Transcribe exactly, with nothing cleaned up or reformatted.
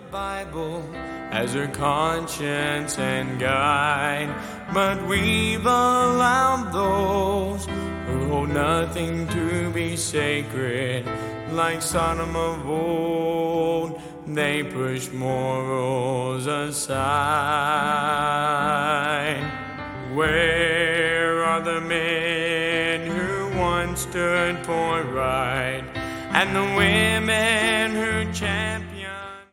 Bible as her conscience and guide, but we've allowed those who hold nothing to be sacred, like Sodom of old. They push morals aside. Where are the men who once stood for right, and the women who championed